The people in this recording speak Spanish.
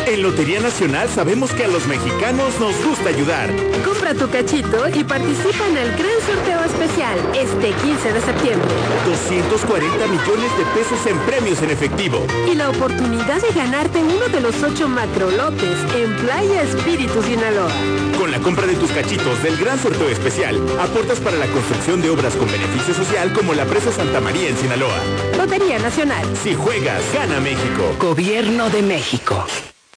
En Lotería Nacional sabemos que a los mexicanos nos gusta ayudar. Compra tu cachito y participa en el gran sorteo especial este 15 de septiembre. 240 millones de pesos en premios en efectivo. Y la oportunidad de ganarte uno de los 8 macrolotes en Playa Espíritu, Sinaloa. Con la compra de tus cachitos del gran sorteo especial, aportas para la construcción de obras con beneficio social como la presa Santa María en Sinaloa. Lotería Nacional. Si juegas, gana México. Gobierno de México.